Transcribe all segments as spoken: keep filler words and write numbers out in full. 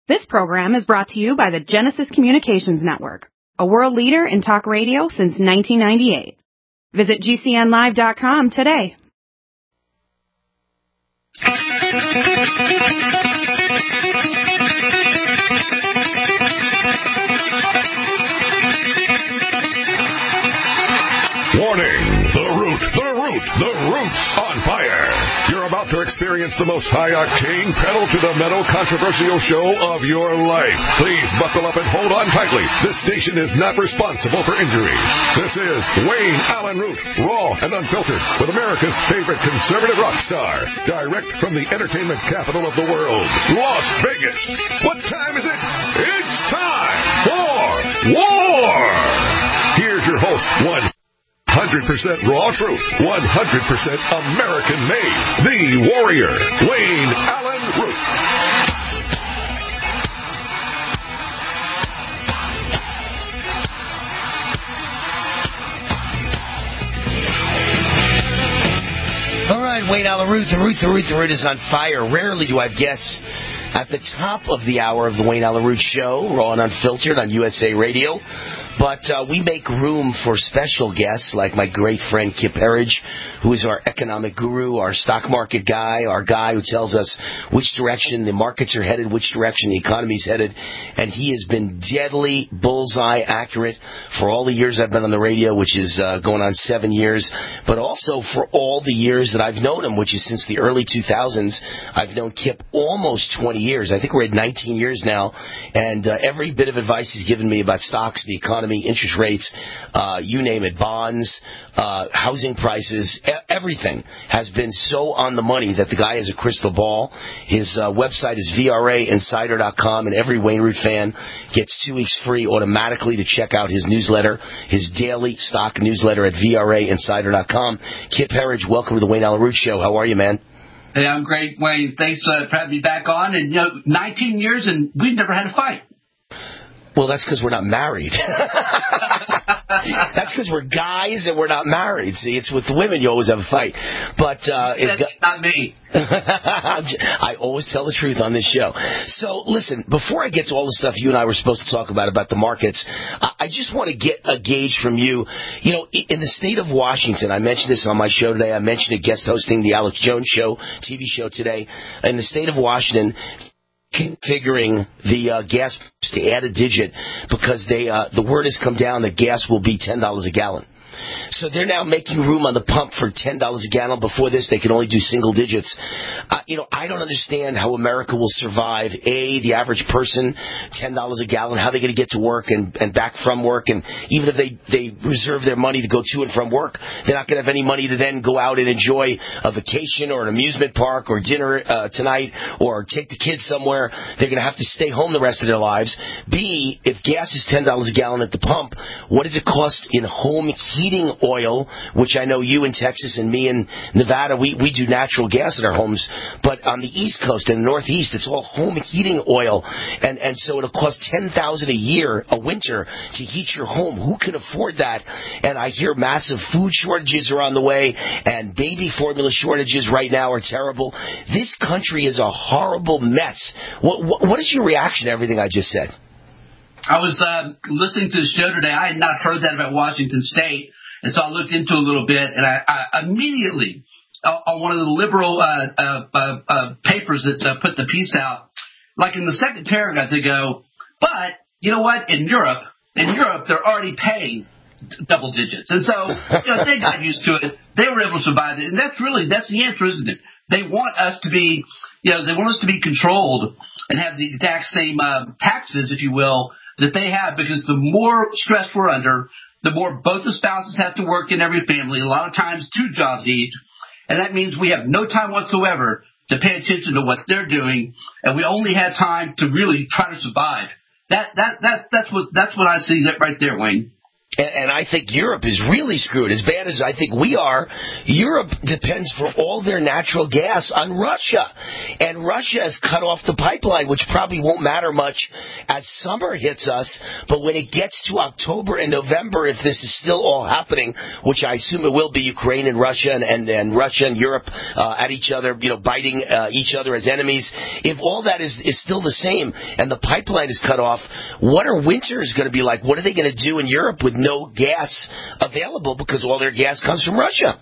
This program is brought to you by the Genesis Communications Network, a world leader in talk radio since nineteen ninety-eight. Visit G C N live dot com today. Warning! The Root, the Root, the Root's on fire. You're about to experience the most high-octane, pedal-to-the-metal controversial show of your life. Please buckle up and hold on tightly. This station is not responsible for injuries. This is Wayne Allyn Root, raw and unfiltered, with America's favorite conservative rock star. Direct from the entertainment capital of the world, Las Vegas. What time is it? It's time for war! Here's your host, one one hundred percent raw truth, one hundred percent American made, the warrior, Wayne Allyn Root. All right, Wayne Allyn Root, the Root, the Root, the Root is on fire. Rarely do I have guests at the top of the hour of the Wayne Allyn Root Show, raw and unfiltered on U S A Radio. But uh, we make room for special guests like my great friend Kip Herriage, who is our economic guru, our stock market guy, our guy who tells us which direction the markets are headed, which direction the economy is headed. And he has been deadly bullseye accurate for all the years I've been on the radio, which is uh, going on seven years, but also for all the years that I've known him, which is since the early two thousands. I've known Kip almost twenty years. I think we're at nineteen years now. And uh, every bit of advice he's given me about stocks, the economy, interest rates, uh, you name it, bonds, uh, housing prices, e- everything has been so on the money that the guy has a crystal ball. His uh, website is V R A insider dot com, and every Wayne Root fan gets two weeks free automatically to check out his newsletter, his daily stock newsletter at V R A insider dot com. Kip Herriage, welcome to the Wayne Allyn Root Show. How are you, man? Hey, I'm great, Wayne. Thanks uh, for having me back on. And, you know, nineteen years, and we've never had a fight. Well, that's because we're not married. That's because we're guys and we're not married. See, it's with women you always have a fight. But uh, That's it, not me. I always tell the truth on this show. So, listen, before I get to all the stuff you and I were supposed to talk about, about the markets, I just want to get a gauge from you. You know, in the state of Washington, I mentioned this on my show today. I mentioned it guest hosting the Alex Jones Show, T V show today. In the state of Washington, configuring the uh, gas to add a digit because they uh, the word has come down that gas will be ten dollars a gallon. So they're now making room on the pump for ten dollars a gallon. Before this, they could only do single digits. Uh, you know, I don't understand how America will survive. A, the average person, ten dollars a gallon, how are they going to get to work and, and back from work? And even if they, they reserve their money to go to and from work, they're not going to have any money to then go out and enjoy a vacation or an amusement park or dinner uh, tonight or take the kids somewhere. They're going to have to stay home the rest of their lives. B, if gas is ten dollars a gallon at the pump, what does it cost in home heating oil, which I know you in Texas and me in Nevada, we, we do natural gas in our homes, but on the East Coast and the Northeast, it's all home heating oil, and, and so it'll cost ten thousand dollars a year, a winter, to heat your home. Who can afford that? And I hear massive food shortages are on the way, and baby formula shortages right now are terrible. This country is a horrible mess. What, what, what is your reaction to everything I just said? I was uh, listening to the show today. I had not heard that about Washington State, and so I looked into it a little bit, and I, I immediately, uh, on one of the liberal uh, uh, uh, uh, papers that uh, put the piece out, like in the second paragraph, they go, but, you know what, in Europe, in Europe, they're already paying double digits. And so, you know, they got used to it. They were able to survive it. And that's really, that's the answer, isn't it? They want us to be, you know, they want us to be controlled and have the exact same uh, taxes, if you will, that they have, because the more stress we're under, the more both the spouses have to work in every family, a lot of times two jobs each, and that means we have no time whatsoever to pay attention to what they're doing, and we only have time to really try to survive. That that that's that's what that's what I see that right there, Wayne. And, and I think Europe is really screwed. As bad as I think we are, Europe depends for all their natural gas on Russia. And Russia has cut off the pipeline, which probably won't matter much as summer hits us. But when it gets to October and November, if this is still all happening, which I assume it will be, Ukraine and Russia and, and, and Russia and Europe uh, at each other, you know, biting uh, each other as enemies, if all that is, is still the same and the pipeline is cut off, what are winters going to be like? What are they going to do in Europe with no gas available because all their gas comes from Russia?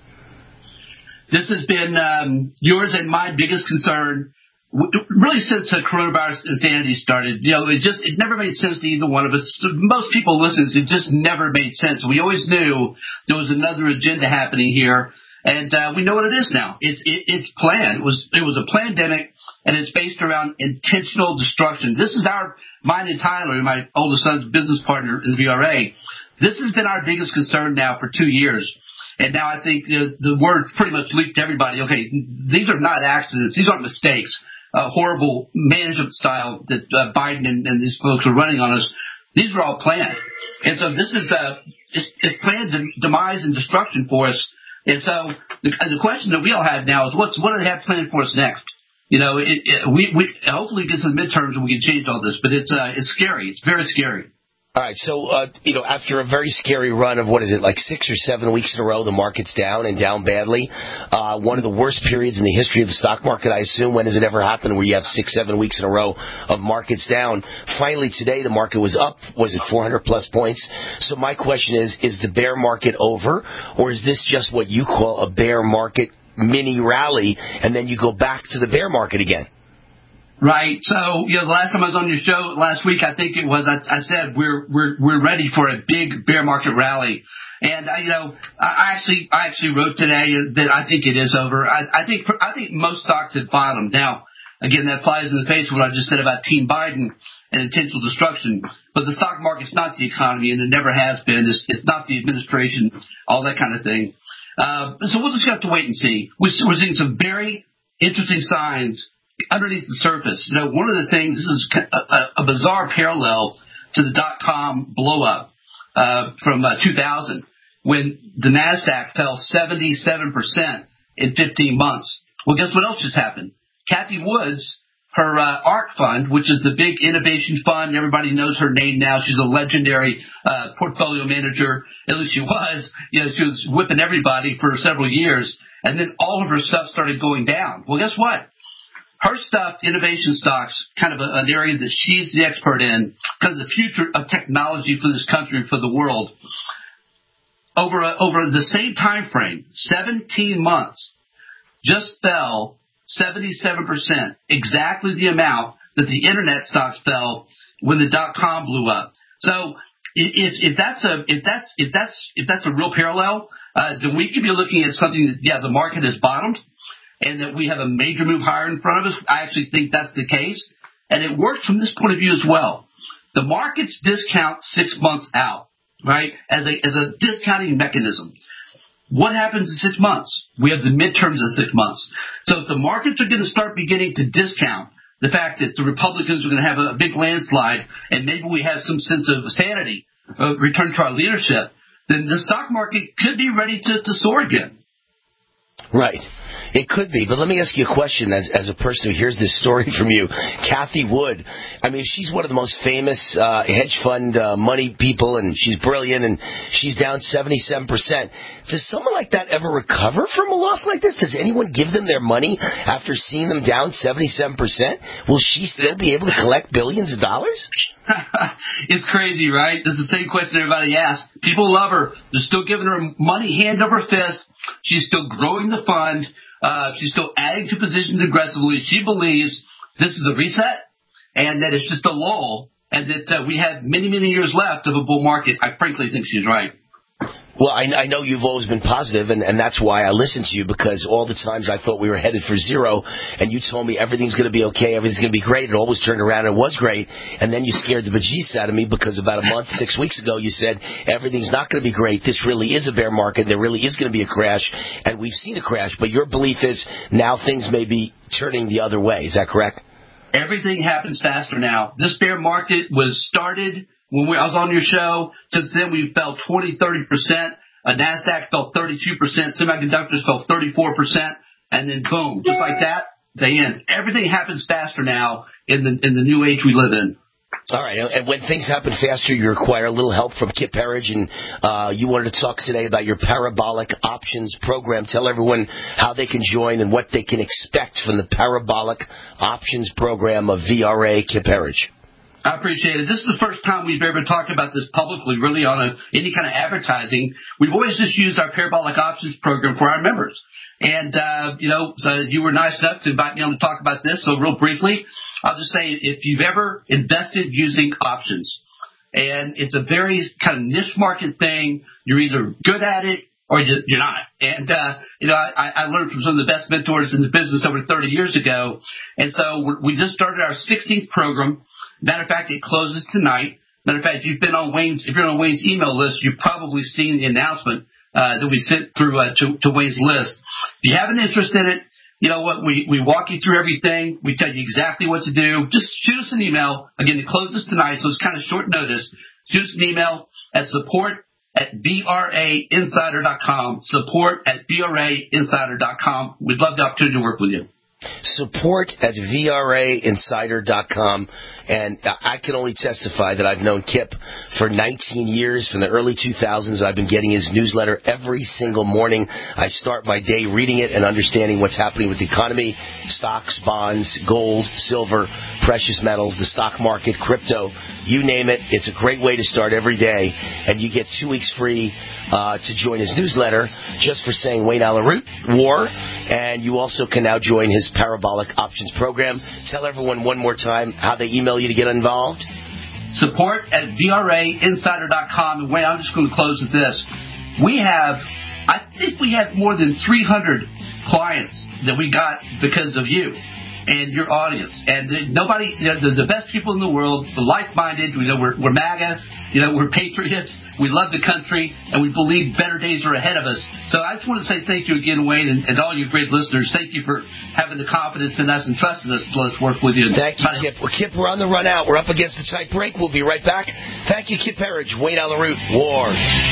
This has been um, yours and my biggest concern, really since the coronavirus insanity started. You know, it just it never made sense to either one of us. Most people listen. It just never made sense. We always knew there was another agenda happening here, and uh, we know what it is now. It's it, it's planned. It was it was a pandemic, and it's based around intentional destruction. This is our mine and Tyler, my oldest son's business partner in the V R A. This has been our biggest concern now for two years. And now I think the, the word pretty much leaked to everybody. Okay, these are not accidents. These aren't mistakes. Uh, horrible management style that uh, Biden and, and these folks are running on us. These are all planned. And so this is uh, it's, it's planned de- demise and destruction for us. And so the, the question that we all have now is what's what do they have planned for us next? You know, it, it, we, we hopefully get to the midterms and we can change all this. But it's uh, it's scary. It's very scary. All right, so, uh, you know, after a very scary run of, what is it, like six or seven weeks in a row, the market's down and down badly. Uh, one of the worst periods in the history of the stock market, I assume. When has it ever happened where you have six, seven weeks in a row of markets down? Finally, today, the market was up. Was it four hundred plus points? So my question is, is the bear market over, or is this just what you call a bear market mini rally, and then you go back to the bear market again? Right. So, you know, the last time I was on your show last week, I think it was, I, I said we're we're we're ready for a big bear market rally. And, uh, you know, I actually I actually wrote today that I think it is over. I, I think I think most stocks have bottomed. Now, again, that flies in the face of what I just said about Team Biden and intentional destruction. But the stock market's not the economy, and it never has been. It's, it's not the administration, all that kind of thing. Uh, so we'll just have to wait and see. We're, we're seeing some very interesting signs underneath the surface. You know, one of the things, this is a, a, a bizarre parallel to the dot-com blow-up uh, from uh, two thousand, when the NASDAQ fell seventy-seven percent in fifteen months. Well, guess what else just happened? Cathie Woods, her uh, ARK fund, which is the big innovation fund, everybody knows her name now. She's a legendary uh, portfolio manager. At least she was. You know, she was whipping everybody for several years. And then all of her stuff started going down. Well, guess what? Her stuff, innovation stocks, kind of a, an area that she's the expert in, kind of the future of technology for this country and for the world. Over a, over the same time frame, seventeen months, just fell seventy-seven percent, exactly the amount that the internet stocks fell when the dot-com blew up. So if, if that's a if that's if that's if that's a real parallel, uh, then we could be looking at something that, yeah, the market has bottomed, and that we have a major move higher in front of us. I actually think that's the case. And it works from this point of view as well. The markets discount six months out, right, as a as a discounting mechanism. What happens in six months? We have the midterms in six months. So if the markets are going to start beginning to discount the fact that the Republicans are going to have a big landslide and maybe we have some sense of sanity, uh, return to our leadership, then the stock market could be ready to, to soar again. Right. It could be, but let me ask you a question as as a person who hears this story from you. Cathie Wood, I mean, she's one of the most famous uh, hedge fund uh, money people, and she's brilliant, and she's down seventy-seven percent. Does someone like that ever recover from a loss like this? Does anyone give them their money after seeing them down seventy-seven percent? Will she still be able to collect billions of dollars? It's crazy, right? This is the same question everybody asks. People love her. They're still giving her money hand over fist. She's still growing the fund. Uh, she's still adding to positions aggressively. She believes this is a reset and that it's just a lull and that uh, we have many, many years left of a bull market. I frankly think she's right. Well, I, I know you've always been positive, and, and that's why I listen to you, because all the times I thought we were headed for zero, and you told me everything's going to be okay, everything's going to be great, it always turned around and it was great, and then you scared the bejesus out of me because about a month, six weeks ago, you said everything's not going to be great, this really is a bear market, there really is going to be a crash, and we've seen a crash, but your belief is now things may be turning the other way. Is that correct? Everything happens faster now. This bear market was started when we, I was on your show. Since then, we fell twenty, thirty percent. Uh, NASDAQ fell thirty-two percent. Semiconductors fell thirty-four percent. And then boom, just like that, they end. Everything happens faster now in the in the new age we live in. All right, and when things happen faster, you require a little help from Kip Herriage, and uh, you wanted to talk today about your Parabolic Options program. Tell everyone how they can join and what they can expect from the Parabolic Options program of V R A Kip Herriage. I appreciate it. This is the first time we've ever talked about this publicly, really on a, any kind of advertising. We've always just used our Parabolic Options program for our members. And, uh, you know, so you were nice enough to invite me on to talk about this. So real briefly, I'll just say if you've ever invested using options, and it's a very kind of niche market thing, you're either good at it or you're not. And, uh, you know, I, I learned from some of the best mentors in the business over thirty years ago. And so we just started our sixteenth program. Matter of fact, it closes tonight. Matter of fact, if you've been on Wayne's, if you're on Wayne's email list, you've probably seen the announcement uh, that we sent through uh, to, to Wayne's list. If you have an interest in it, you know what? We, we walk you through everything. We tell you exactly what to do. Just shoot us an email. Again, it closes tonight, so it's kind of short notice. Shoot us an email at support at V R A insider dot com. Support at V R A insider dot com. We'd love the opportunity to work with you. Support at V R A insider dot com. And I can only testify that I've known Kip for nineteen years. From the early two thousands, I've been getting his newsletter every single morning. I start my day reading it and understanding what's happening with the economy, stocks, bonds, gold, silver, precious metals, the stock market, crypto, you name it. It's a great way to start every day. And you get two weeks free uh, to join his newsletter just for saying Wayne Allyn Root, war. And you also can now join his Parabolic Options program. Tell everyone one more time how they email you to get involved. Support at V R A insider dot com. And Wayne, I'm just going to close with this. We have, I think we have more than three hundred clients that we got because of you and your audience. And nobody, you know, the, the best people in the world, the like-minded, you know, we're, we're MAGA, you know, we're patriots, we love the country, and we believe better days are ahead of us. So I just want to say thank you again, Wayne, and, and all you great listeners. Thank you for having the confidence in us and trusting us to let's work with you. Thank you, Kip. Well, Kip, we're on the run out. We're up against the tight break. We'll be right back. Thank you, Kip Herriage, Wayne Allyn Root, war.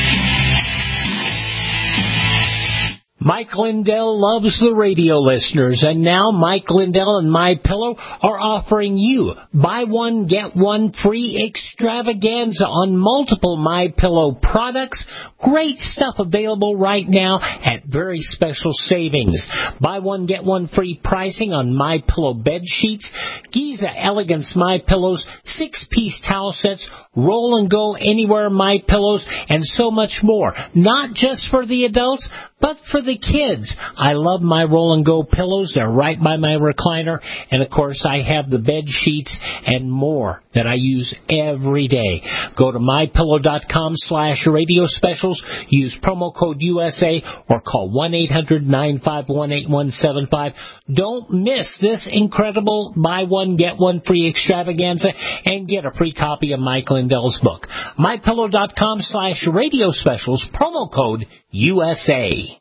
Mike Lindell loves the radio listeners, and now Mike Lindell and MyPillow are offering you buy one, get one free extravaganza on multiple MyPillow products. Great stuff available right now at very special savings. Buy one, get one free pricing on MyPillow bed sheets, Giza Elegance MyPillows, six-piece towel sets, roll and go anywhere MyPillows, and so much more. Not just for the adults, but for the kids. I love my roll and go pillows. They're right by my recliner. And of course, I have the bed sheets and more that I use every day. Go to MyPillow.com slash radio specials. Use promo code U S A or call one eight hundred nine five one eight one seven five. Don't miss this incredible buy one, get one free extravaganza and get a free copy of Mike Lindell's book. MyPillow.com slash radio specials. Promo code U S A.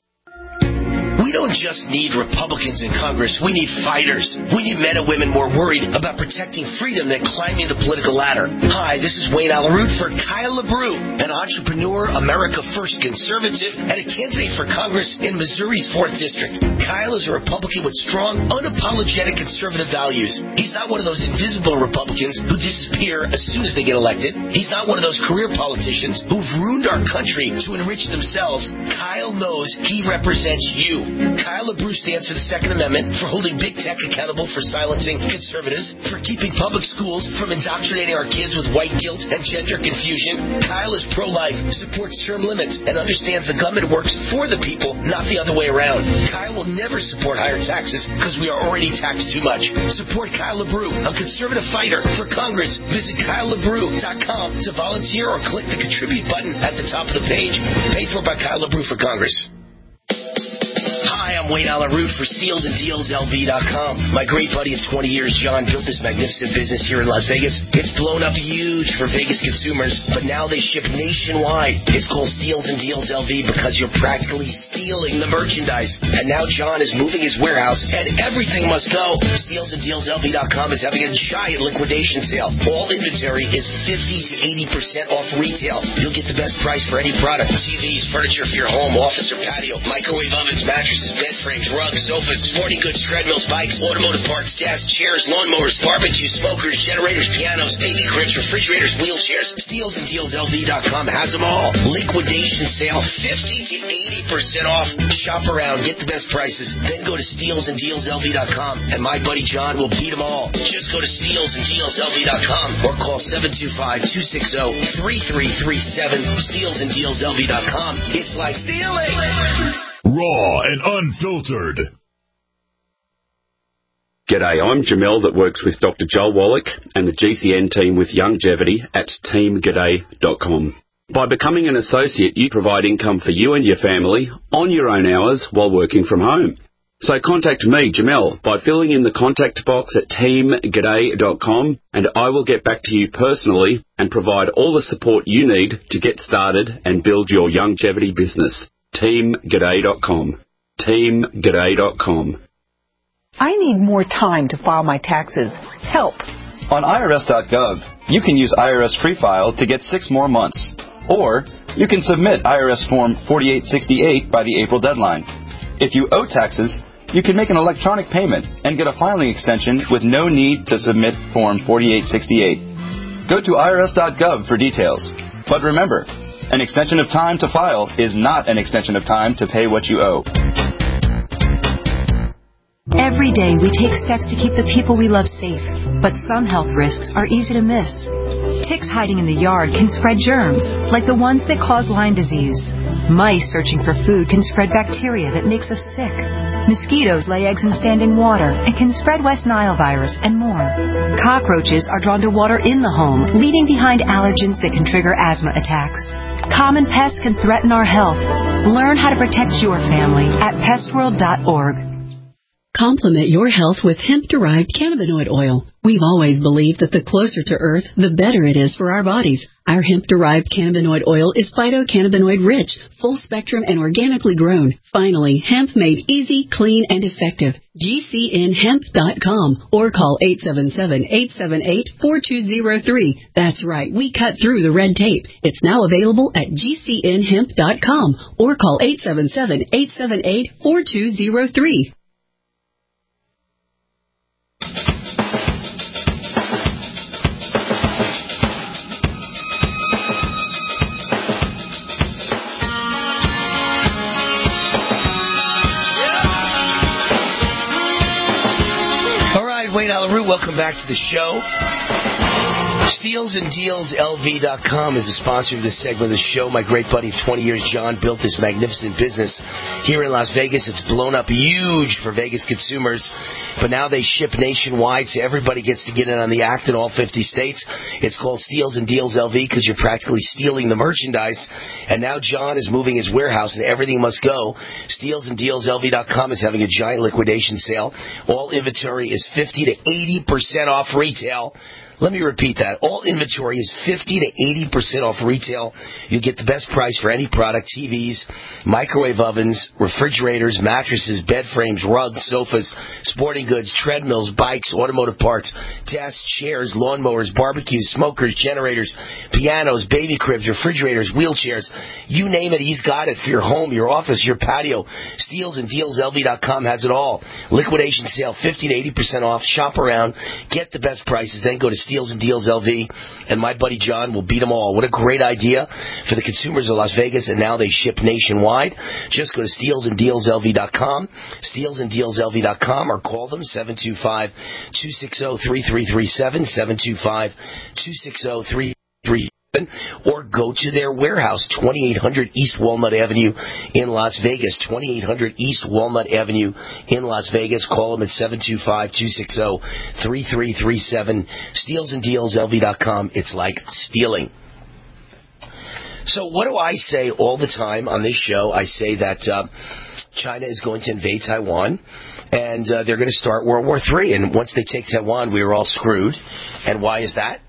We don't just need Republicans in Congress. We need fighters. We need men and women more worried about protecting freedom than climbing the political ladder. Hi, this is Wayne Allyn Root for Kyle LaBrue, an entrepreneur, America First conservative, and a candidate for Congress in Missouri's fourth District. Kyle is a Republican with strong, unapologetic conservative values. He's not one of those invisible Republicans who disappear as soon as they get elected. He's not one of those career politicians who've ruined our country to enrich themselves. Kyle knows he represents you. Kyle LaBrue stands for the Second Amendment, for holding big tech accountable for silencing conservatives, for keeping public schools from indoctrinating our kids with white guilt and gender confusion. Kyle is pro-life, supports term limits, and understands the government works for the people, not the other way around. Kyle will never support higher taxes because we are already taxed too much. Support Kyle LaBrue, a conservative fighter for Congress. Visit Kyle LaBrue dot com to volunteer or click the contribute button at the top of the page. Paid for by Kyle LaBrue for Congress. Hi, I'm I'm Wayne Allen Root for Steals and Deals L V dot com. My great buddy of twenty years, John, built this magnificent business here in Las Vegas. It's blown up huge for Vegas consumers, but now they ship nationwide. It's called Steals and Deals L V because you're practically stealing the merchandise. And now John is moving his warehouse, and everything must go. Steals and Deals L V dot com is having a giant liquidation sale. All inventory is fifty to eighty percent off retail. You'll get the best price for any product. T Vs, furniture for your home, office, or patio, microwave ovens, mattresses, bed frames, rugs, sofas, sporting goods, treadmills, bikes, automotive parts, desks, chairs, lawnmowers, barbecues, smokers, generators, pianos, baby cribs, refrigerators, wheelchairs. Steals and Deals L V dot com has them all. Liquidation sale, fifty to eighty percent off. Shop around, get the best prices, then go to Steals and Deals L V dot com, and my buddy John will beat them all. Just go to Steals and Deals L V dot com or call seven two five, two six zero, three three three seven. Steals and Deals L V dot com. It's like stealing. Raw and unfiltered. G'day, I'm Jamel that works with Doctor Joel Wallach and the G C N team with Longevity at team g'day dot com. By becoming an associate, you provide income for you and your family on your own hours while working from home. So contact me, Jamel, by filling in the contact box at team g'day dot com, and I will get back to you personally and provide all the support you need to get started and build your longevity business. team g'day dot com. team g'day dot com. I need more time to file my taxes. Help. On I R S dot gov, you can use I R S Free File to get six more months. Or you can submit I R S Form forty-eight sixty-eight by the April deadline. If you owe taxes, you can make an electronic payment and get a filing extension with no need to submit Form forty-eight sixty-eight. Go to I R S dot gov for details. But remember, an extension of time to file is not an extension of time to pay what you owe. Every day we take steps to keep the people we love safe, but some health risks are easy to miss. Ticks hiding in the yard can spread germs, like the ones that cause Lyme disease. Mice searching for food can spread bacteria that makes us sick. Mosquitoes lay eggs in standing water and can spread West Nile virus and more. Cockroaches are drawn to water in the home, leaving behind allergens that can trigger asthma attacks. Common pests can threaten our health. Learn how to protect your family at pest world dot org. Complement your health with hemp-derived cannabinoid oil. We've always believed that the closer to Earth, the better it is for our bodies. Our hemp-derived cannabinoid oil is phytocannabinoid-rich, full-spectrum, and organically grown. Finally, hemp made easy, clean, and effective. G C N hemp dot com or call eight seven seven, eight seven eight, four two zero three. That's right, we cut through the red tape. It's now available at G C N hemp dot com or call eight seven seven, eight seven eight, four two zero three. Wayne Allen Root, welcome back to the show. Steals and Deals L V dot com is the sponsor of this segment of the show. My great buddy of twenty years, John, built this magnificent business here in Las Vegas. It's blown up huge for Vegas consumers, but now they ship nationwide, so everybody gets to get in on the act in all fifty states. It's called Steals and Deals L V because you're practically stealing the merchandise, and now John is moving his warehouse, and everything must go. Steals and Deals L V dot com is having a giant liquidation sale. All inventory is fifty to eighty percent off retail. Let me repeat that. All inventory is fifty to eighty percent off retail. You get the best price for any product: T Vs, microwave ovens, refrigerators, mattresses, bed frames, rugs, sofas, sporting goods, treadmills, bikes, automotive parts, desks, chairs, lawnmowers, barbecues, smokers, generators, pianos, baby cribs, refrigerators, wheelchairs. You name it, he's got it for your home, your office, your patio. Steals and Deals L V dot com has it all. Liquidation sale, fifty to eighty percent off. Shop around. Get the best prices. Then go to Steals and Deals L V, and my buddy John will beat them all. What a great idea for the consumers of Las Vegas, and now they ship nationwide. Just go to Steals and Deals L V dot com, Steals and Deals L V dot com, or call them seven two five, two six zero, three three three seven, seven two five, two six zero, three three three seven, or go to their warehouse, twenty-eight hundred East Walnut Avenue in Las Vegas, twenty-eight hundred East Walnut Avenue in Las Vegas. Call them at seven two five, two six zero, three three three seven, Steals and Deals L V dot com. It's like stealing. So what do I say all the time on this show? I say that uh, China is going to invade Taiwan, and uh, they're going to start World War Three. And once they take Taiwan, we are all screwed. And why is that?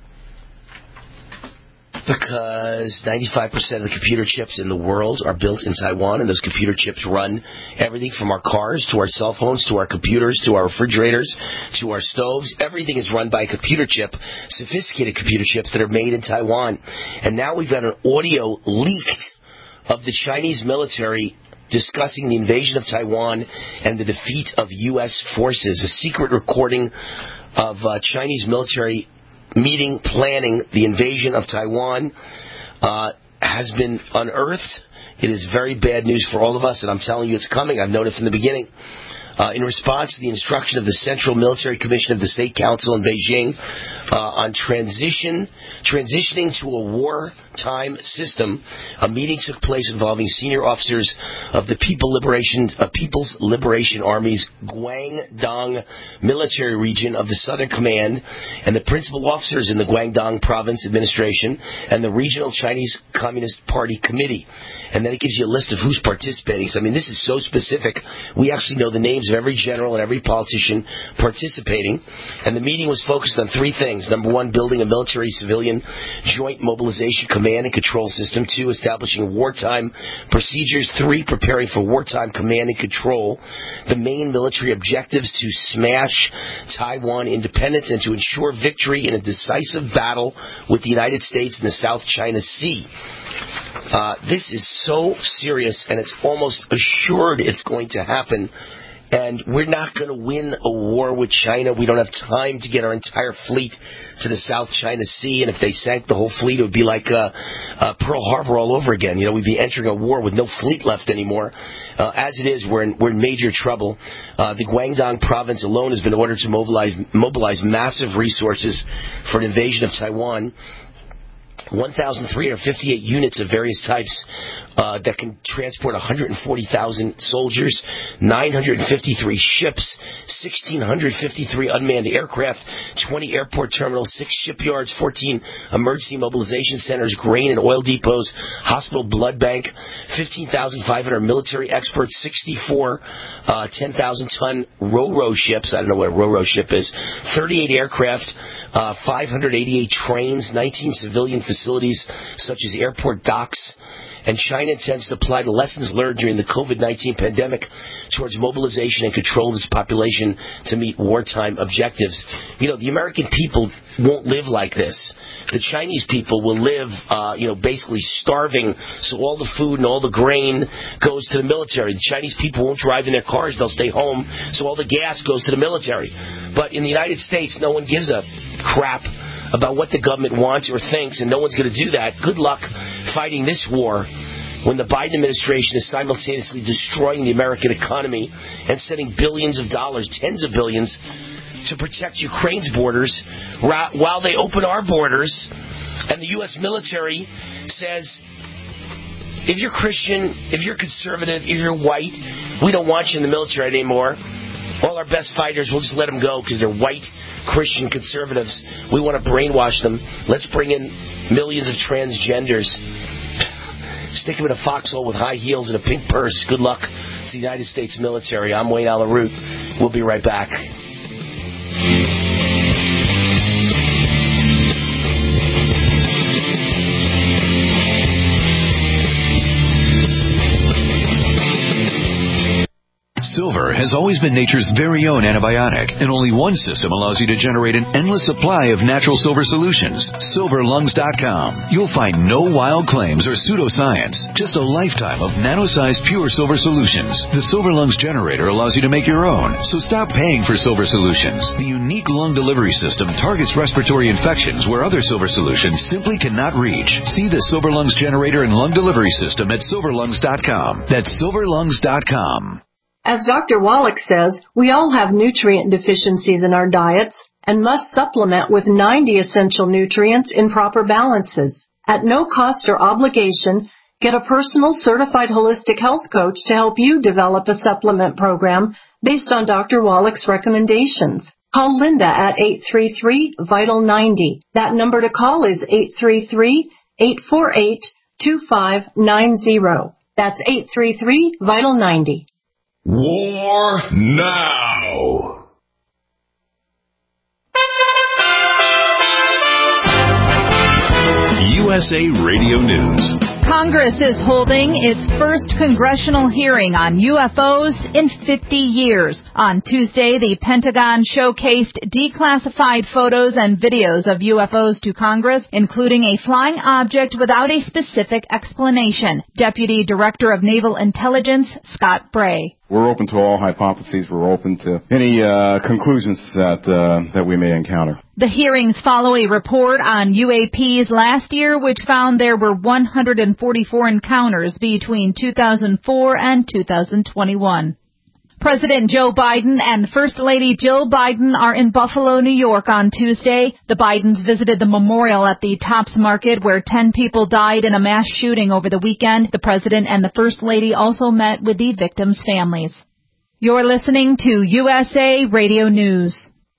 Because ninety-five percent of the computer chips in the world are built in Taiwan, and those computer chips run everything from our cars to our cell phones to our computers to our refrigerators to our stoves. Everything is run by a computer chip, sophisticated computer chips that are made in Taiwan. And now we've got an audio leaked of the Chinese military discussing the invasion of Taiwan and the defeat of U S forces. A secret recording of uh, Chinese military meeting planning the invasion of Taiwan uh, has been unearthed. It is very bad news for all of us, and I'm telling you it's coming. I've known it from the beginning. Uh, in response to the instruction of the Central Military Commission of the State Council in Beijing uh, on transition, transitioning to a wartime system, a meeting took place involving senior officers of the People Liberation, uh, People's Liberation Army's Guangdong military region of the Southern Command and the principal officers in the Guangdong Province Administration and the Regional Chinese Communist Party Committee. And then it gives you a list of who's participating. So, I mean, this is so specific. We actually know the names of every general and every politician participating. And the meeting was focused on three things. Number one, building a military-civilian joint mobilization command and control system. Two, establishing wartime procedures. Three, preparing for wartime command and control. The main military objectives to smash Taiwan independence and to ensure victory in a decisive battle with the United States in the South China Sea. Uh, this is so serious, and it's almost assured it's going to happen. And we're not going to win a war with China. We don't have time to get our entire fleet to the South China Sea. And if they sank the whole fleet, it would be like uh, uh, Pearl Harbor all over again. You know, we'd be entering a war with no fleet left anymore. Uh, as it is, we're in, we're in major trouble. Uh, the Guangdong province alone has been ordered to mobilize, mobilize massive resources for an invasion of Taiwan. one thousand three hundred fifty-eight units of various types uh, that can transport one hundred forty thousand soldiers, nine hundred fifty-three ships, one thousand six hundred fifty-three unmanned aircraft, twenty airport terminals, six shipyards, fourteen emergency mobilization centers, grain and oil depots, hospital blood bank, fifteen thousand five hundred military experts, sixty-four uh, ten thousand ton ro-ro ships, I don't know what a ro-ro ship is, thirty-eight aircraft, uh, five hundred eighty-eight trains, nineteen civilian facilities such as airport docks, and China intends to apply the lessons learned during the COVID nineteen pandemic towards mobilization and control of its population to meet wartime objectives. You know, the American people won't live like this. The Chinese people will live, uh, you know, basically starving, so all the food and all the grain goes to the military. The Chinese people won't drive in their cars, they'll stay home, so all the gas goes to the military. But in the United States, no one gives a crap about what the government wants or thinks, and no one's going to do that. Good luck fighting this war when the Biden administration is simultaneously destroying the American economy and sending billions of dollars, tens of billions, to protect Ukraine's borders while they open our borders. And the U S military says, if you're Christian, if you're conservative, if you're white, we don't want you in the military anymore. All our best fighters, we'll just let them go because they're white Christian conservatives. We want to brainwash them. Let's bring in millions of transgenders. Stick them in a foxhole with high heels and a pink purse. Good luck to the United States military. I'm Wayne Allyn Root. We'll be right back. Silver has always been nature's very own antibiotic, and only one system allows you to generate an endless supply of natural silver solutions. silver lungs dot com. You'll find no wild claims or pseudoscience, just a lifetime of nano-sized pure silver solutions. The Silver Lungs generator allows you to make your own, so stop paying for silver solutions. The unique lung delivery system targets respiratory infections where other silver solutions simply cannot reach. See the Silver Lungs generator and lung delivery system at silver lungs dot com. That's silver lungs dot com. As Doctor Wallach says, we all have nutrient deficiencies in our diets and must supplement with ninety essential nutrients in proper balances. At no cost or obligation, get a personal certified holistic health coach to help you develop a supplement program based on Doctor Wallach's recommendations. Call Linda at eight three three, vital ninety. That number to call is eight three three, eight four eight, two five nine zero. That's eight three three, VITAL ninety. War now. U S A Radio News. Congress is holding its first congressional hearing on U F Os in fifty years. On Tuesday, the Pentagon showcased declassified photos and videos of U F Os to Congress, including a flying object without a specific explanation. Deputy Director of Naval Intelligence, Scott Bray. We're open to all hypotheses. We're open to any uh, conclusions that uh, that we may encounter. The hearings follow a report on U A Ps last year, which found there were one hundred forty-four encounters between two thousand four and two thousand twenty-one. President Joe Biden and First Lady Jill Biden are in Buffalo, New York on Tuesday. The Bidens visited the memorial at the Tops Market where ten people died in a mass shooting over the weekend. The President and the First Lady also met with the victims' families. You're listening to U S A Radio News.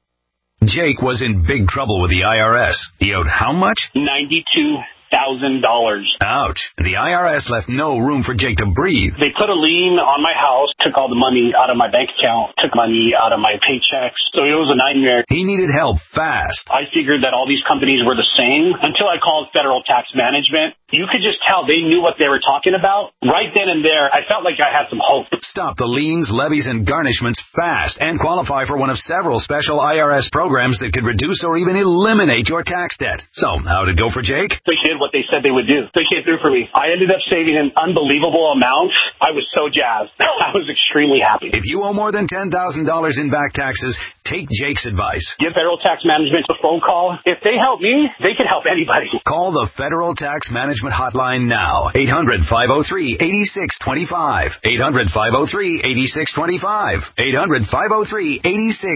Jake was in big trouble with the I R S. He owed how much? ninety-two thousand dollars. Ouch. The I R S left no room for Jake to breathe. They put a lien on my house, took all the money out of my bank account, took money out of my paychecks. So it was a nightmare. He needed help fast. I figured that all these companies were the same until I called Federal Tax Management. You could just tell they knew what they were talking about. Right then and there, I felt like I had some hope. Stop the liens, levies, and garnishments fast and qualify for one of several special I R S programs that could reduce or even eliminate your tax debt. So, how'd it go for Jake? They did what they said they would do. They came through for me. I ended up saving an unbelievable amount. I was so jazzed. I was extremely happy. If you owe more than ten thousand dollars in back taxes, take Jake's advice. Give Federal Tax Management a phone call. If they help me, they can help anybody. Call the Federal Tax Management Hotline now. eight hundred, five oh three, eight six two five. eight hundred, five oh three, eight six two five. eight hundred, five oh three, eight six.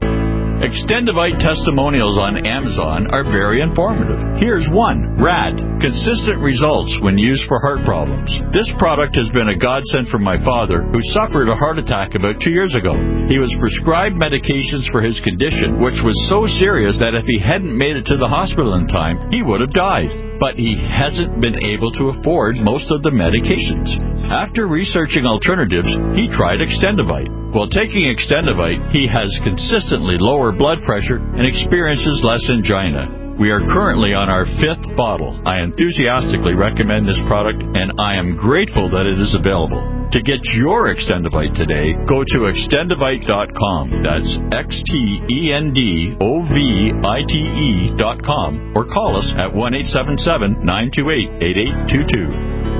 Extendivite testimonials on Amazon are very informative. Here's one. Rad. Consistent results when used for heart problems. This product has been a godsend for my father, who suffered a heart attack about two years ago. He was prescribed medications for his condition, which was so serious that if he hadn't made it to the hospital in time, he would have died. But he hasn't been able to afford most of the medications. After researching alternatives, he tried Extendivite. While taking Extendivite, he has consistently lower blood pressure and experiences less angina. We are currently on our fifth bottle. I enthusiastically recommend this product, and I am grateful that it is available. To get your Extendivite today, go to extendivite dot com. That's X T E N D O V I T E dot com, or call us at one eight seven seven, nine two eight, eight eight two two.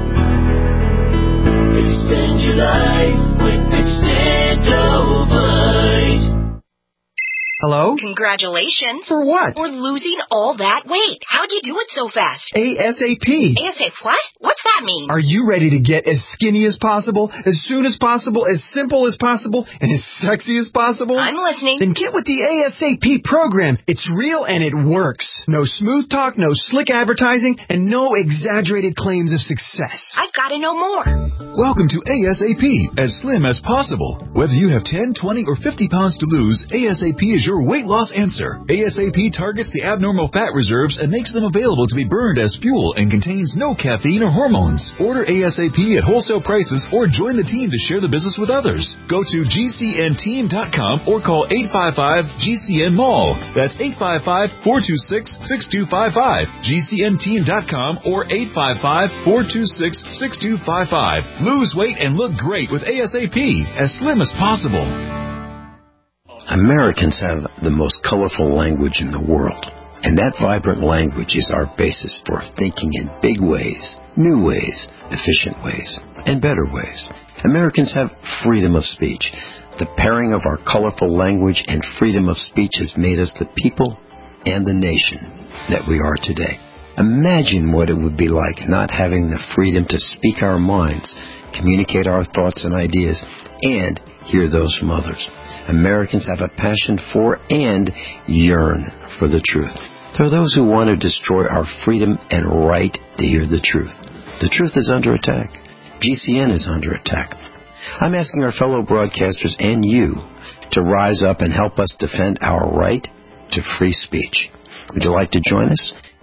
Extend your life with Extendivite. Hello? Congratulations. For what? For losing all that weight. How'd you do it so fast? ASAP. ASAP what? What's that mean? Are you ready to get as skinny as possible, as soon as possible, as simple as possible, and as sexy as possible? I'm listening. Then get with the ASAP program. It's real and it works. No smooth talk, no slick advertising, and no exaggerated claims of success. I've got to know more. Welcome to ASAP, as slim as possible. Whether you have ten, twenty, or fifty pounds to lose, ASAP is your weight loss answer. ASAP targets the abnormal fat reserves and makes them available to be burned as fuel and contains no caffeine or hormones. Order ASAP at wholesale prices or join the team to share the business with others. Go to G C N team dot com or call eight five five G C N Mall. That's eight five five, four two six, six two five five. G C N team dot com or eight five five, four two six, six two five five. Lose weight and look great with ASAP, as slim as possible. Americans have the most colorful language in the world, and that vibrant language is our basis for thinking in big ways, new ways, efficient ways, and better ways. Americans have freedom of speech. The pairing of our colorful language and freedom of speech has made us the people and the nation that we are today. Imagine what it would be like not having the freedom to speak our minds, communicate our thoughts and ideas, and hear those from others. Americans have a passion for and yearn for the truth. There are those who want to destroy our freedom and right to hear the truth. The truth is under attack. G C N is under attack. I'm asking our fellow broadcasters and you to rise up and help us defend our right to free speech. Would you like to join us?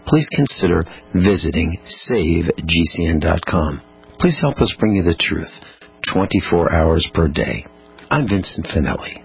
please consider visiting save G C N dot com. Please help us bring you the truth twenty-four hours per day. I'm Vincent Finelli.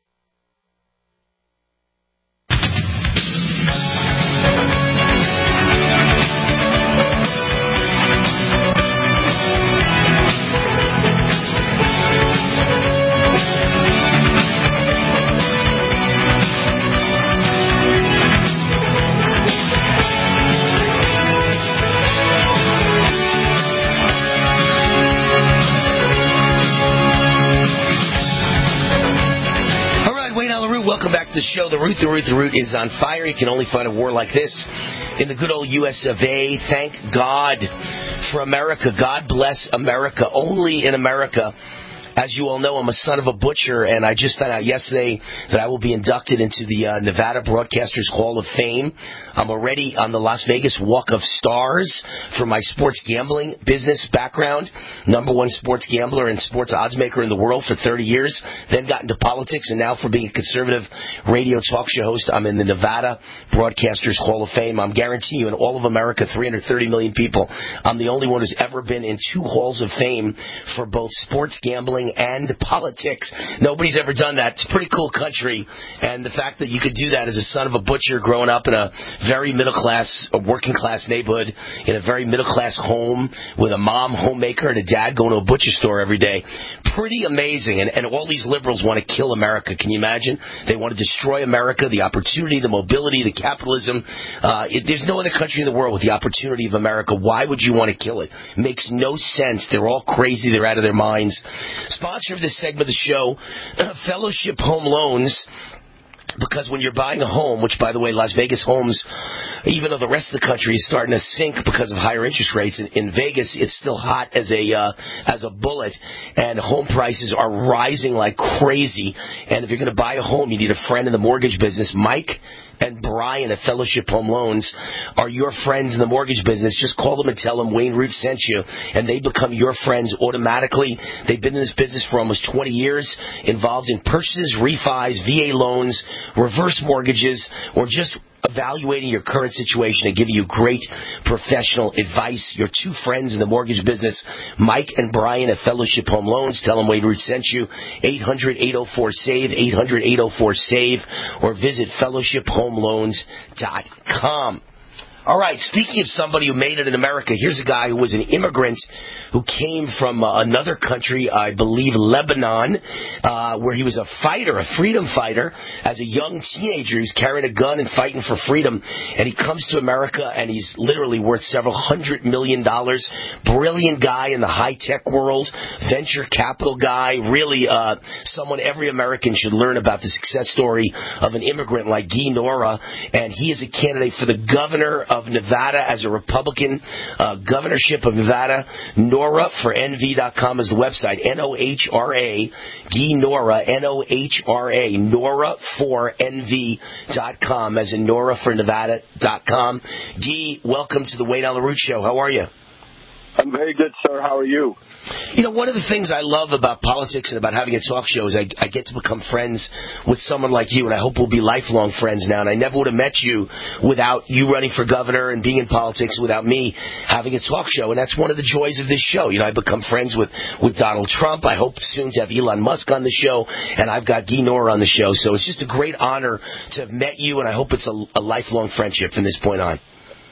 Welcome back to the show. The Root, the Root, the Root is on fire. You can only find a war like this in the good old U S of A. Thank God for America. God bless America. Only in America. As you all know, I'm a son of a butcher, and I just found out yesterday that I will be inducted into the uh, Nevada Broadcasters Hall of Fame. I'm already on the Las Vegas Walk of Stars for my sports gambling business background. Number one sports gambler and sports odds maker in the world for thirty years. Then got into politics, and now for being a conservative radio talk show host, I'm in the Nevada Broadcasters Hall of Fame. I'm guaranteeing you, in all of America, three hundred thirty million people, I'm the only one who's ever been in two halls of fame for both sports gambling and politics. Nobody's ever done that. It's a pretty cool country, and the fact that you could do that as a son of a butcher growing up in a very middle-class, a working-class neighborhood, in a very middle-class home with a mom homemaker and a dad going to a butcher store every day. Pretty amazing, and, and all these liberals want to kill America. Can you imagine? They want to destroy America, the opportunity, the mobility, the capitalism. Uh, it, there's no other country in the world with the opportunity of America. Why would you want to kill it? It makes no sense. They're all crazy. They're out of their minds. Sponsor of this segment of the show, Fellowship Home Loans. Because when you're buying a home, which, by the way, Las Vegas homes, even though the rest of the country is starting to sink because of higher interest rates, in, in Vegas it's still hot as a uh, as a bullet, and home prices are rising like crazy. And if you're going to buy a home, you need a friend in the mortgage business. Mike and Brian at Fellowship Home Loans are your friends in the mortgage business. Just call them and tell them Wayne Root sent you, and they become your friends automatically. They've been in this business for almost twenty years, involved in purchases, refis, V A loans, reverse mortgages, or just evaluating your current situation and giving you great professional advice. Your two friends in the mortgage business, Mike and Brian at Fellowship Home Loans. Tell them Wayne Root sent you. eight hundred, eight oh four, SAVE, eight hundred, eight oh four, SAVE, or visit fellowship home loans dot com. All right, speaking of somebody who made it in America, here's a guy who was an immigrant who came from uh, another country, I believe Lebanon, uh, where he was a fighter, a freedom fighter. As a young teenager, he was carrying a gun and fighting for freedom. And he comes to America, and he's literally worth several hundred million dollars. Brilliant guy in the high-tech world, venture capital guy, really uh, someone every American should learn about, the success story of an immigrant like Guy Nora. And he is a candidate for the governor of Nevada as a Republican, uh, governorship of Nevada. Nora for N V dot com is the website. N O H R A. Guy Nora, N O H R A. Nora for N V dot com, as in Nora for Nevada dot com. Guy, welcome to the Wayne on the Root Show. How are you? I'm very good, sir. How are you? You know, one of the things I love about politics and about having a talk show is I, I get to become friends with someone like you, and I hope we'll be lifelong friends now. And I never would have met you without you running for governor and being in politics, without me having a talk show. And that's one of the joys of this show. You know, I become friends with, with Donald Trump. I hope soon to have Elon Musk on the show, and I've got Guy Nora on the show. So it's just a great honor to have met you, and I hope it's a, a lifelong friendship from this point on.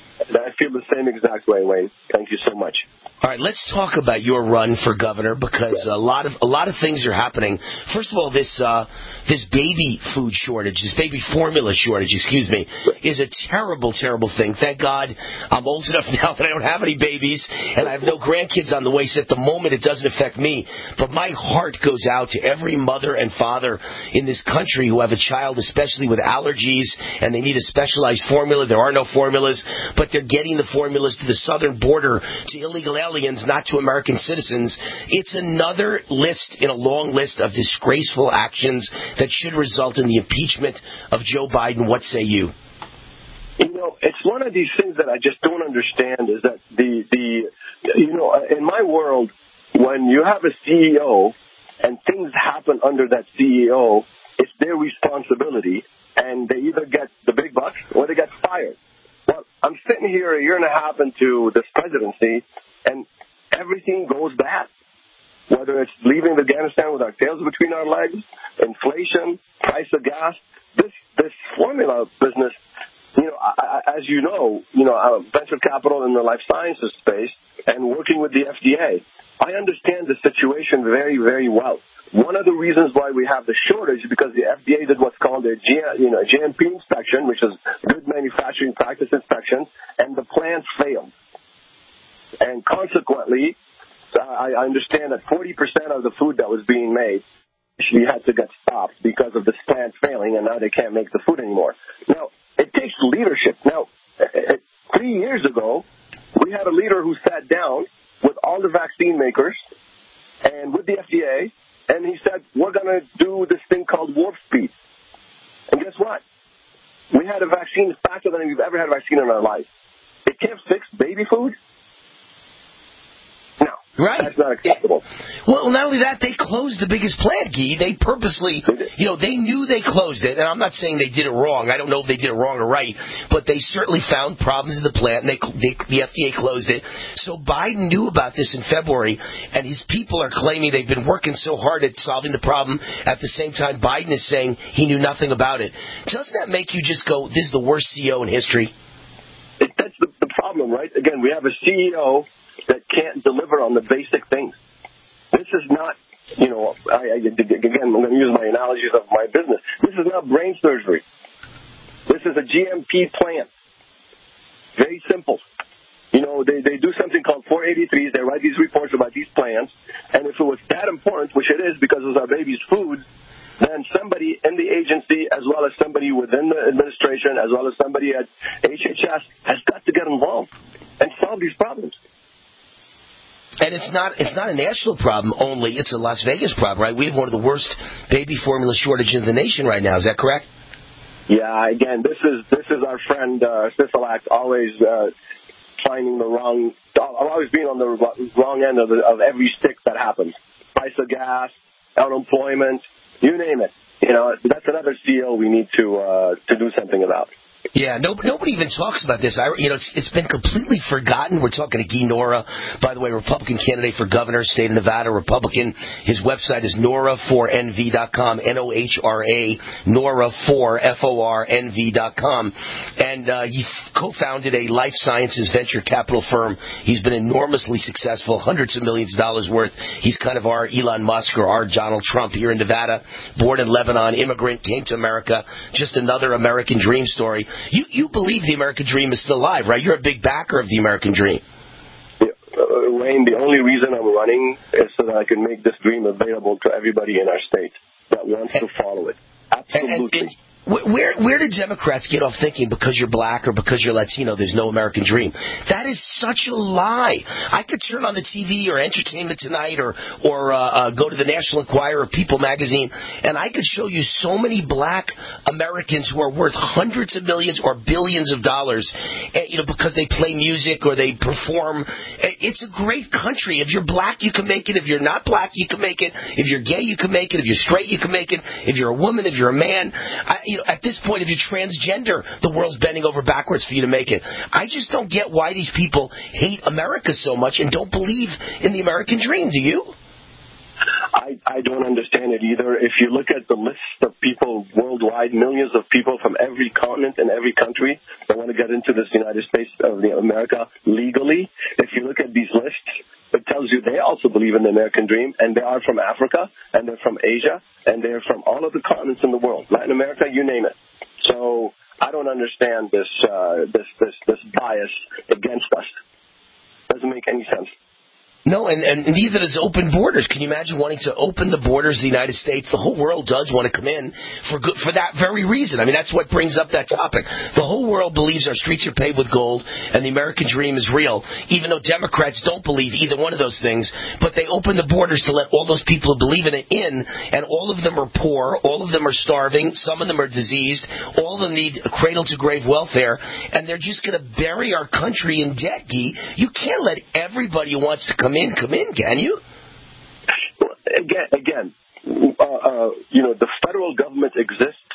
I feel the same exact way, Wayne. Thank you so much. All right, let's talk about your run for governor, because a lot of a lot of things are happening. First of all, this uh, this baby food shortage, this baby formula shortage, excuse me, is a terrible, terrible thing. Thank God I'm old enough now that I don't have any babies, and I have no grandkids on the way, so at the moment it doesn't affect me. But my heart goes out to every mother and father in this country who have a child, especially with allergies, and they need a specialized formula. There are no formulas, but they're getting the formulas to the southern border, to illegal aliens, not to American citizens. It's another list in a long list of disgraceful actions that should result in the impeachment of Joe Biden. What say you? You know, it's one of these things that I just don't understand, is that the, the you know, in my world, when you have a C E O and things happen under that C E O, it's their responsibility, and they either get the big bucks or they get fired. Well, I'm sitting here a year and a half into this presidency, and everything goes bad. Whether it's leaving Afghanistan with our tails between our legs, inflation, price of gas, this this formula business, you know, I, I, as you know, you know, uh, venture capital in the life sciences space and working with the F D A, I understand the situation very, very well. One of the reasons why we have the shortage is because the F D A did what's called a G, you know, G M P inspection, which is good manufacturing practice inspection, and the plant failed. And consequently, I understand that forty percent of the food that was being made actually had to get stopped because of this plant failing, and now they can't make the food anymore. Now, it takes leadership. Now, three years ago, we had a leader who sat down with all the vaccine makers and with the F D A, and he said, we're going to do this thing called warp speed. And guess what? We had a vaccine faster than we've ever had a vaccine in our life. It can't fix baby food. Right. That's not acceptable. Well, not only that, they closed the biggest plant, Guy. They purposely, you know, they knew they closed it, and I'm not saying they did it wrong. I don't know if they did it wrong or right, but they certainly found problems in the plant, and they, they, the F D A closed it. So Biden knew about this in February, and his people are claiming they've been working so hard at solving the problem. At the same time, Biden is saying he knew nothing about it. Doesn't that make you just go, this is the worst C E O in history? It, that's the, the problem, right? Again, we have a C E O that can't deliver on the basic things. This is not, you know, I, I, again, I'm going to use my analogies of my business. This is not brain surgery. This is a G M P plant. Very simple. You know, they, they do something called four eighty-threes. They write these reports about these plants. And if it was that important, which it is because it's our baby's food, then somebody in the agency, as well as somebody within the administration, as well as somebody at H H S, has got to get involved and solve these problems. And it's not it's not a national problem only. It's a Las Vegas problem, right? We have one of the worst baby formula shortages in the nation right now. Is that correct? Yeah, again, this is this is our friend uh, Sisolak always uh, finding the wrong, always being on the wrong end of, the, of every stick that happens. Price of gas, unemployment, you name it. You know, that's another C E O we need to uh, to do something about. Yeah, no, nobody even talks about this. I, you know, it's, it's been completely forgotten. We're talking to Guy Nora, by the way, Republican candidate for governor, state of Nevada, Republican. His website is Nora four N V dot com, N O H R A, Nora four, F O R N V dot com. And uh, he co-founded a life sciences venture capital firm. He's been enormously successful, hundreds of millions of dollars worth. He's kind of our Elon Musk or our Donald Trump here in Nevada. Born in Lebanon, immigrant, came to America. Just another American dream story. You you believe the American dream is still alive, right? You're a big backer of the American dream. Yeah, uh, Wayne, the only reason I'm running is so that I can make this dream available to everybody in our state that wants to follow it. Absolutely. And, and, and where where do Democrats get off thinking because you're black or because you're Latino there's no American dream? That is such a lie. I could turn on the T V or Entertainment Tonight or or uh, uh, go to the National Enquirer or People magazine, and I could show you so many black Americans who are worth hundreds of millions or billions of dollars, you know, because they play music or they perform. It's a great country. If you're black, you can make it. If you're not black, you can make it. If you're gay, you can make it. If you're straight, you can make it. If you're a woman, if you're a man, I, you know, at this point, if you're transgender, the world's bending over backwards for you to make it. I just don't get why these people hate America so much and don't believe in the American dream. Do you? I, I don't understand it either. If you look at the list of people worldwide, millions of people from every continent and every country that want to get into this United States of America legally, if you look at these lists, it tells you they also believe in the American dream, and they are from Africa, and they're from Asia, and they're from all of the continents in the world, Latin America, you name it. So I don't understand this uh, this this this bias against us. Doesn't make any sense. No, and, and neither does open borders. Can you imagine wanting to open the borders of the United States? The whole world does want to come in for good, for that very reason. I mean, that's what brings up that topic. The whole world believes our streets are paved with gold and the American dream is real, even though Democrats don't believe either one of those things. But they open the borders to let all those people who believe in it in, and all of them are poor, all of them are starving, some of them are diseased, all of them need cradle-to-grave welfare, and they're just going to bury our country in debt, Guy. You can't let everybody who wants to come in, come in, can you? Again, again, uh, uh, you know, the federal government exists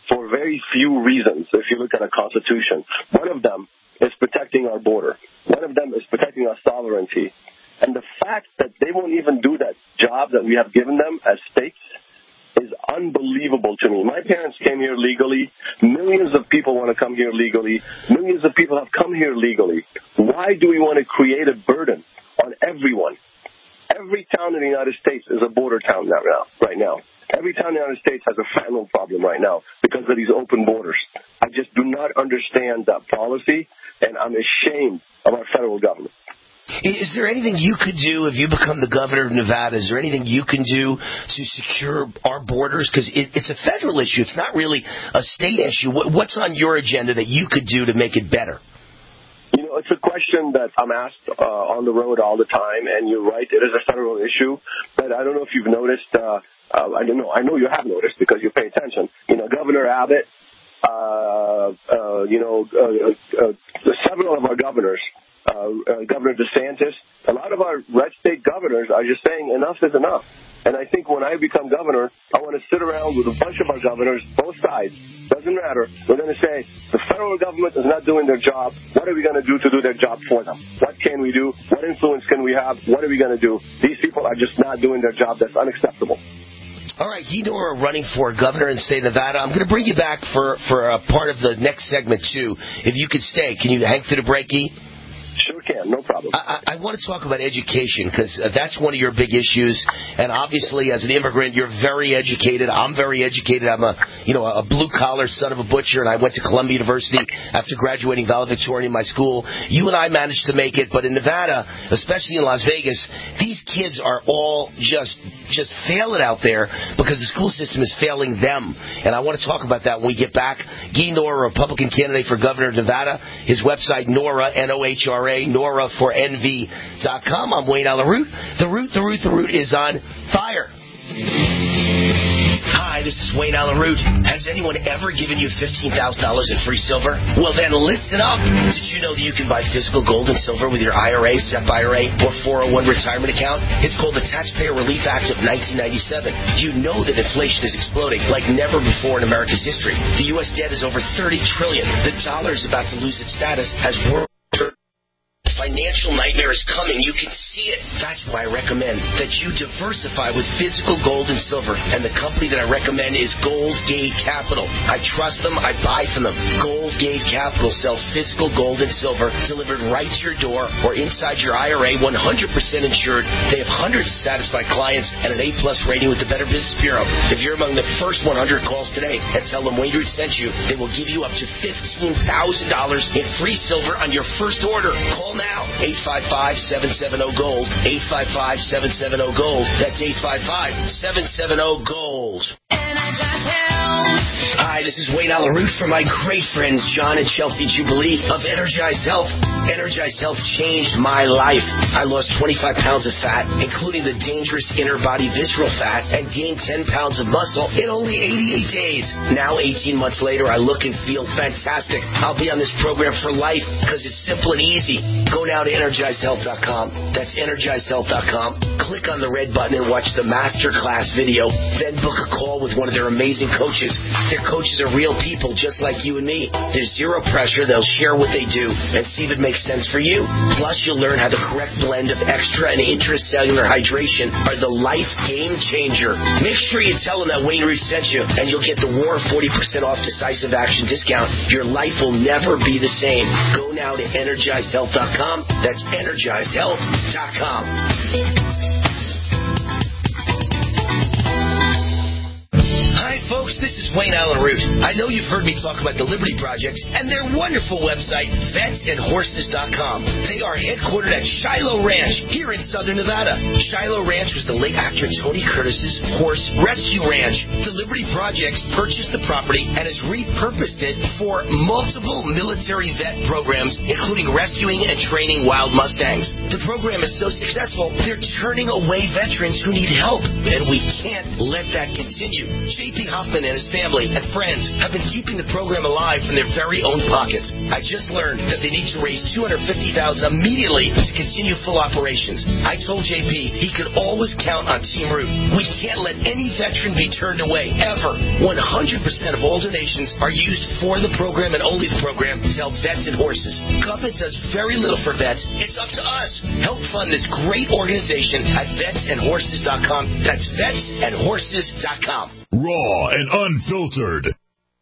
for very few reasons, if you look at a constitution. One of them is protecting our border. One of them is protecting our sovereignty. And the fact that they won't even do that job that we have given them as states is unbelievable to me. My parents came here legally. Millions of people want to come here legally. Millions of people have come here legally. Why do we want to create a burden on everyone? Every town in the United States is a border town now, right now. Every town in the United States has a fentanyl problem right now because of these open borders. I just do not understand that policy, and I'm ashamed of our federal government. Is there anything you could do if you become the governor of Nevada? Is there anything you can do to secure our borders? Because it, it's a federal issue. It's not really a state issue. What, what's on your agenda that you could do to make it better? You know, it's a question that I'm asked uh, on the road all the time, and you're right, it is a federal issue. But I don't know if you've noticed, uh, uh, I don't know, I know you have noticed because you pay attention. You know, Governor Abbott, uh, uh, you know, uh, uh, several of our governors, uh, uh, Governor DeSantis, a lot of our red state governors are just saying enough is enough. And I think when I become governor, I want to sit around with a bunch of our governors, both sides. Doesn't matter. We're going to say the federal government is not doing their job. What are we going to do to do their job for them? What can we do? What influence can we have? What are we going to do? These people are just not doing their job. That's unacceptable. All right, Guy Nora running for governor in the state of Nevada. I'm going to bring you back for, for a part of the next segment, too. If you could stay, can you hang through the break, Guy? Sure can, no problem. I, I want to talk about education because uh, that's one of your big issues. And obviously, as an immigrant, you're very educated. I'm very educated. I'm a, you know, a blue-collar son of a butcher, and I went to Columbia University after graduating valedictorian in my school. You and I managed to make it, but in Nevada, especially in Las Vegas, these kids are all just just failing out there because the school system is failing them. And I want to talk about that when we get back. Guy Nora, Republican candidate for governor of Nevada. His website, Nora, N O H R A, Nora for N V dot com. I'm Wayne Allyn Root. The Root, the Root, the Root is on fire. Hi, this is Wayne Allyn Root. Has anyone ever given you fifteen thousand dollars in free silver? Well, then listen up. Did you know that you can buy physical gold and silver with your I R A, S E P I R A, or four oh one retirement account? It's called the Taxpayer Relief Act of nineteen ninety-seven. You know that inflation is exploding like never before in America's history. The U S debt is over thirty trillion dollars. The dollar is about to lose its status as world financial nightmare is coming. You can see it. That's why I recommend that you diversify with physical gold and silver. And the company that I recommend is Gold Gate Capital. I trust them. I buy from them. Gold Gate Capital sells physical gold and silver delivered right to your door or inside your I R A, one hundred percent insured. They have hundreds of satisfied clients and an A-plus rating with the Better Business Bureau. If you're among the first one hundred calls today and tell them Wayne Root sent you, they will give you up to fifteen thousand dollars in free silver on your first order. Call now. eight five five, seven seven zero, GOLD. eight five five, seven seven zero, GOLD. That's eight five five, seven seven zero, GOLD. Hi, this is Wayne Allyn Root for my great friends John and Chelsea Jubilee of Energized Health. Energized Health changed my life. I lost twenty-five pounds of fat, including the dangerous inner body visceral fat, and gained ten pounds of muscle in only eighty-eight days. Now, eighteen months later, I look and feel fantastic. I'll be on this program for life because it's simple and easy. Go now to energized health dot com. That's energized health dot com. Click on the red button and watch the masterclass video. Then book a call with one of their amazing coaches. Their coaches are real people just like you and me. There's zero pressure. They'll share what they do and see if it makes sense for you. Plus, you'll learn how the correct blend of extra and intracellular hydration are the life game changer. Make sure you tell them that Wayne Root sent you, and you'll get the War forty percent off decisive action discount. Your life will never be the same. Go now to energized health dot com. That's energized health dot com. Hi, folks. This is Wayne Allyn Root. I know you've heard me talk about the Liberty Projects and their wonderful website, vets and horses dot com. They are headquartered at Shiloh Ranch here in southern Nevada. Shiloh Ranch was the late actor Tony Curtis's horse rescue ranch. The Liberty Projects purchased the property and has repurposed it for multiple military vet programs, including rescuing and training wild Mustangs. The program is so successful, they're turning away veterans who need help, and we can't let that continue. J P Hoffman and his family and friends have been keeping the program alive from their very own pockets. I just learned that they need to raise two hundred fifty thousand dollars immediately to continue full operations. I told J P he could always count on Team Root. We can't let any veteran be turned away, ever. one hundred percent of all donations are used for the program and only the program to help vets and horses. Government does very little for vets. It's up to us. Help fund this great organization at vets and horses dot com. That's vets and horses dot com. Raw and unfiltered.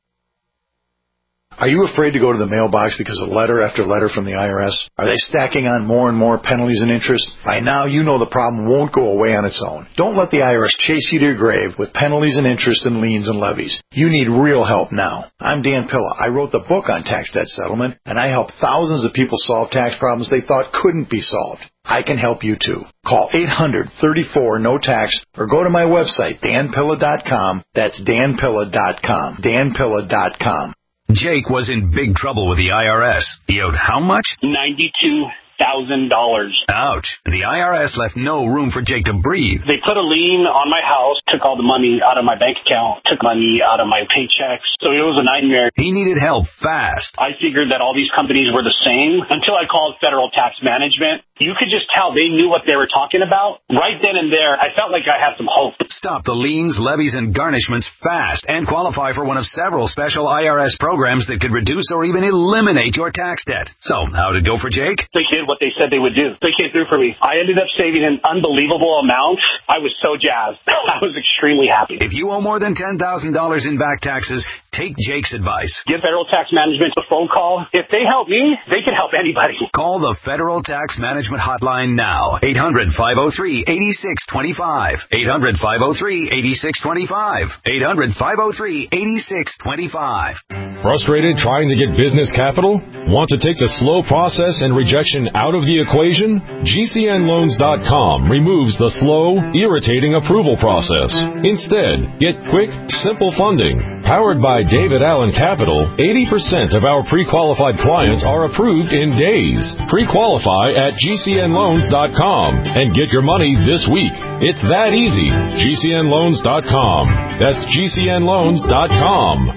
Are you afraid to go to the mailbox because of letter after letter from the I R S? Are they stacking on more and more penalties and interest? By now, you know the problem won't go away on its own. Don't let the I R S chase you to your grave with penalties and interest and liens and levies. You need real help now. I'm Dan Pilla. I wrote the book on tax debt settlement, and I help thousands of people solve tax problems they thought couldn't be solved. I can help you too. Call eight hundred, thirty-four, no tax or go to my website, dan pilla dot com. That's dan pilla dot com. dan pilla dot com. Jake was in big trouble with the I R S. He owed how much? ninety-two thousand dollars. Ouch. The I R S left no room for Jake to breathe. They put a lien on my house, took all the money out of my bank account, took money out of my paychecks. So it was a nightmare. He needed help fast. I figured that all these companies were the same until I called Federal Tax Management. You could just tell they knew what they were talking about. Right then and there, I felt like I had some hope. Stop the liens, levies, and garnishments fast and qualify for one of several special I R S programs that could reduce or even eliminate your tax debt. So, how'd it go for Jake? They did what they said they would do. They came through for me. I ended up saving an unbelievable amount. I was so jazzed. I was extremely happy. If you owe more than ten thousand dollars in back taxes, take Jake's advice. Give Federal Tax Management a phone call. If they help me, they can help anybody. Call the Federal Tax Management Hotline now. eight hundred, five oh three, eight six two five. eight hundred, five oh three, eight six two five. eight hundred, five oh three, eight six two five. Frustrated trying to get business capital? Want to take the slow process and rejection out of the equation? G C N loans dot com removes the slow, irritating approval process. Instead, get quick, simple funding. Powered by David Allen Capital, eighty percent of our pre-qualified clients are approved in days. Pre-qualify at G C N loans dot com and get your money this week. It's that easy. G C N loans dot com. That's G C N loans dot com.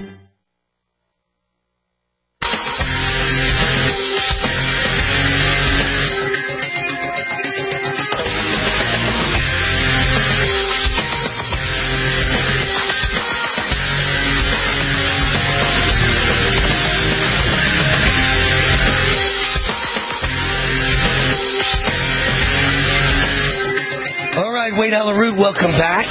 Wayne Allyn Root, welcome back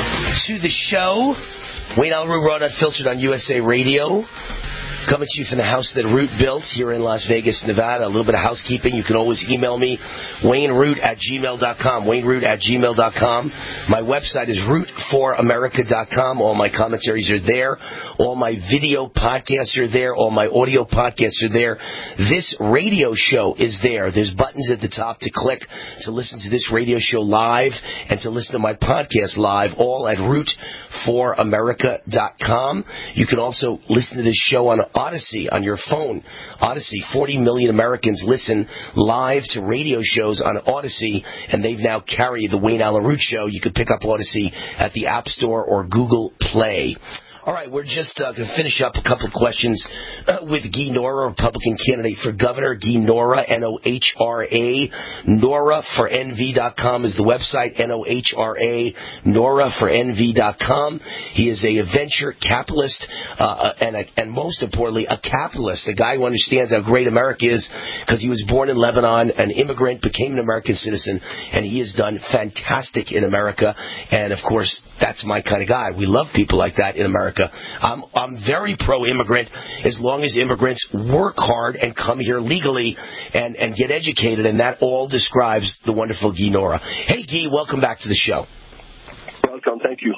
to the show. Wayne Allyn Root, Raw and Unfiltered on U S A Radio. Coming to you from the house that Root built here in Las Vegas, Nevada. A little bit of housekeeping. You can always email me, wayne root at gmail dot com. wayne root at gmail dot com. My website is root for america dot com. All my commentaries are there. All my video podcasts are there. All my audio podcasts are there. This radio show is there. There's buttons at the top to click to listen to this radio show live and to listen to my podcast live, all at root for america dot com. You can also listen to this show on Odyssey on your phone. Odyssey, forty million Americans listen live to radio shows on Odyssey, and they've now carried the Wayne Allyn Root Show. You can pick up Odyssey at the App Store or Google Play. All right, we're just uh, going to finish up a couple of questions uh, with Guy Nora, Republican candidate for governor. Guy Nora, N O H R A. Nora for N V dot com is the website, N O H R A, Nora for N V dot com. He is a venture capitalist uh, and, a, and most importantly, a capitalist, a guy who understands how great America is because he was born in Lebanon, an immigrant, became an American citizen, and he has done fantastic in America. And, of course, that's my kind of guy. We love people like that in America. I'm, I'm very pro-immigrant as long as immigrants work hard and come here legally and, and get educated, and that all describes the wonderful Guy Nora. Hey, Guy, welcome back to the show. Welcome. Thank you.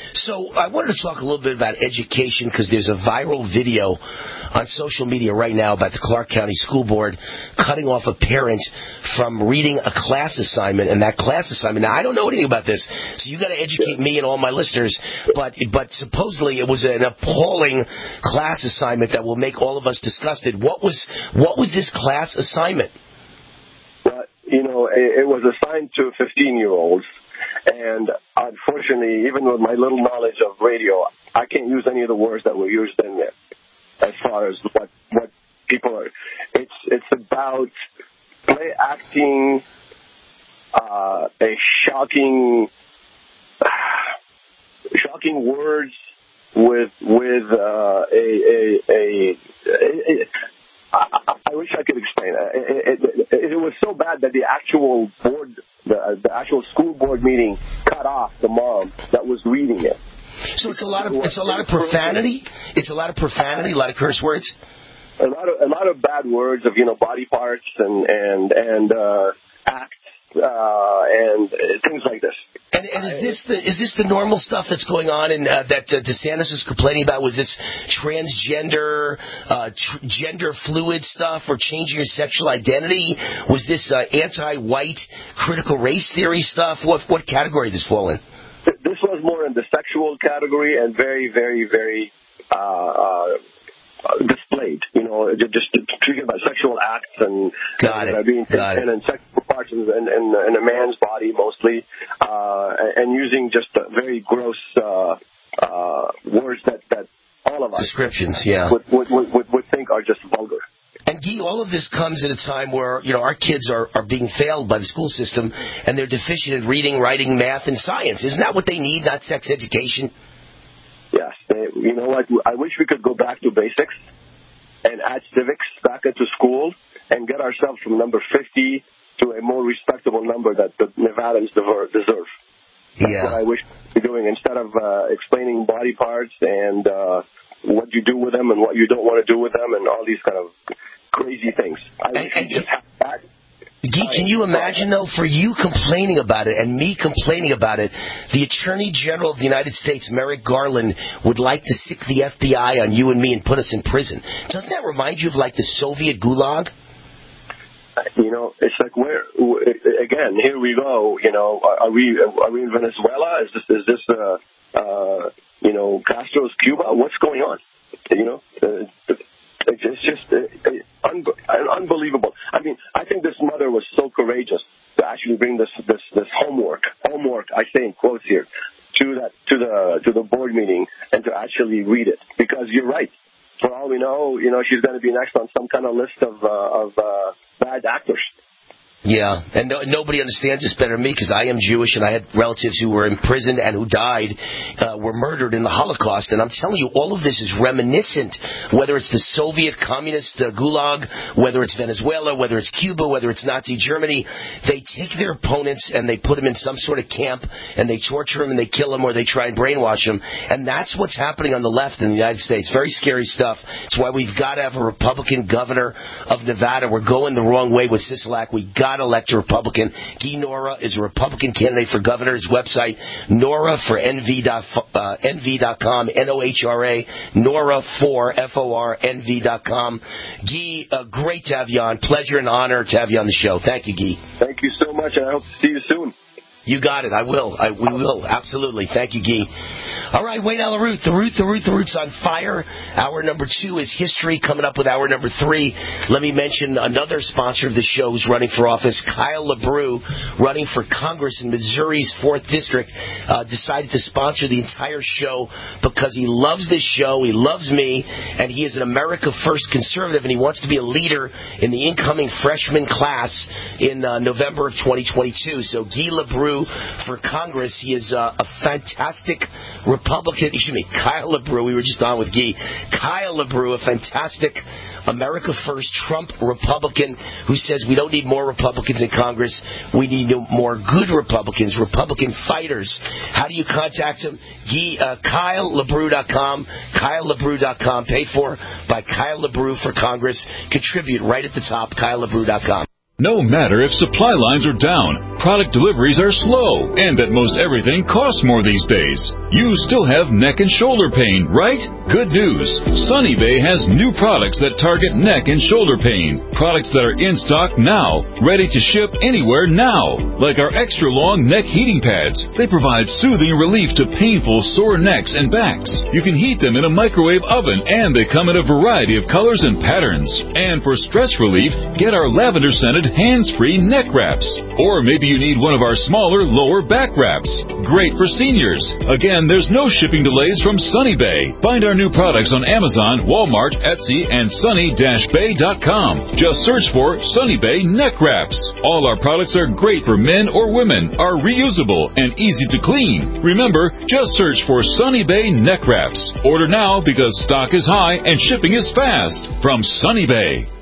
So I wanted to talk a little bit about education because there's a viral video on social media right now about the Clark County School Board cutting off a parent from reading a class assignment, and that class assignment, now I don't know anything about this, so you got to educate me and all my listeners, but but supposedly it was an appalling class assignment that will make all of us disgusted. What was what was this class assignment? Well, you know, it, it was assigned to fifteen-year-olds. And unfortunately, even with my little knowledge of radio, I can't use any of the words that were used in there as far as what, what people are. It's, it's about play acting, uh, a shocking, shocking words with, with, uh, a, a, a, a, a I, I wish I could explain it. It, it, it. it was so bad that the actual board, the, the actual school board meeting, cut off the mom that was reading it. So it's a lot of it's a lot of profanity. It's a lot of profanity, a lot of curse words. A lot of a lot of bad words of you know body parts and and and uh, acts uh, and things like this. And, and is this the is this the normal stuff that's going on and uh, that uh, DeSantis was complaining about? Was this transgender, uh, tr- gender fluid stuff, or changing your sexual identity? Was this uh, anti-white critical race theory stuff? What what category did this fall in? This was more in the sexual category and very very very uh, uh, displayed. You know, just speaking about sexual acts and Got it. Uh, being Got and, and sexual parts in, in, in a man's body mostly, uh, and using just uh, very gross uh, uh, words that, that all of us descriptions, yeah, would, would, would, would think are just vulgar. And Guy, all of this comes at a time where, you know, our kids are, are being failed by the school system and they're deficient in reading, writing, math, and science. Isn't that what they need, not sex education? Yes. They, you know what? I wish we could go back to basics and add civics back into school and get ourselves from number fifty to a more respectable number that the Nevadans deserve. That's yeah. what I wish we were doing instead of uh, explaining body parts and uh, what you do with them and what you don't want to do with them and all these kind of crazy things. I wish we just have that. Guy, can you imagine, though, for you complaining about it and me complaining about it, the Attorney General of the United States, Merrick Garland, would like to sick the F B I on you and me and put us in prison. Doesn't that remind you of, like, the Soviet gulag? You know, it's like where again. Here we go. You know, are we are we in Venezuela? Is this is this uh, uh, you know Castro's Cuba? What's going on? You know, uh, it's just uh, un- unbelievable. I mean, I think this mother was so courageous to actually bring this this this homework homework. I say in quotes here to that to the to the board meeting and to actually read it because you're right. For all we know, you know, she's going to be next on some kind of list of uh, of uh, bad actors. Yeah, and no, nobody understands this better than me because I am Jewish and I had relatives who were imprisoned and who died, uh, were murdered in the Holocaust. And I'm telling you, all of this is reminiscent, whether it's the Soviet communist uh, gulag, whether it's Venezuela, whether it's Cuba, whether it's Nazi Germany. They take their opponents and they put them in some sort of camp and they torture them and they kill them or they try and brainwash them. And that's what's happening on the left in the United States. Very scary stuff. It's why we've got to have a Republican governor of Nevada. We're going the wrong way with Sisolak. We've got to elect a Republican. Guy Nora is a Republican candidate for governor. His website, Nora for N V dot com, N O H R A, Nora for F O R N V dot com. Guy, uh, great to have you on. Pleasure and honor to have you on the show. Thank you, Guy. Thank you so much, and I hope to see you soon. You got it. I will. I, we will. Absolutely. Thank you, Guy. All right, Wayne Alaroot. The Root, the Root, the Root's on fire. Hour number two is history. Coming up with hour number three, let me mention another sponsor of the show who's running for office, Kyle LeBrew, running for Congress in Missouri's fourth District, uh, decided to sponsor the entire show because he loves this show, he loves me, and he is an America First conservative, and he wants to be a leader in the incoming freshman class in uh, November of twenty twenty-two. So Guy LeBrew for Congress. He is uh, a fantastic Republican. Excuse me, Kyle LeBrew. We were just on with Guy. Kyle LeBrew, a fantastic America First Trump Republican who says we don't need more Republicans in Congress. We need more good Republicans, Republican fighters. How do you contact him? Guy, uh, Kyle LeBrew dot com. Kyle LeBrew dot com. Paid for by Kyle LeBrew for Congress. Contribute right at the top, Kyle LeBrew dot com. No matter if supply lines are down, product deliveries are slow, and that most everything costs more these days, you still have neck and shoulder pain, right? Good news. Sunny Bay has new products that target neck and shoulder pain. Products that are in stock now, ready to ship anywhere now. Like our extra long neck heating pads. They provide soothing relief to painful sore necks and backs. You can heat them in a microwave oven, and they come in a variety of colors and patterns. And for stress relief, get our lavender scented hands-free neck wraps. Or maybe Maybe you need one of our smaller, lower back wraps. Great for seniors. Again, there's no shipping delays from Sunny Bay. Find our new products on Amazon, Walmart, Etsy, and sunny dash bay dot com. Just search for Sunny Bay Neck Wraps. All our products are great for men or women, are reusable, and easy to clean. Remember, just search for Sunny Bay Neck Wraps. Order now because stock is high and shipping is fast from Sunny Bay.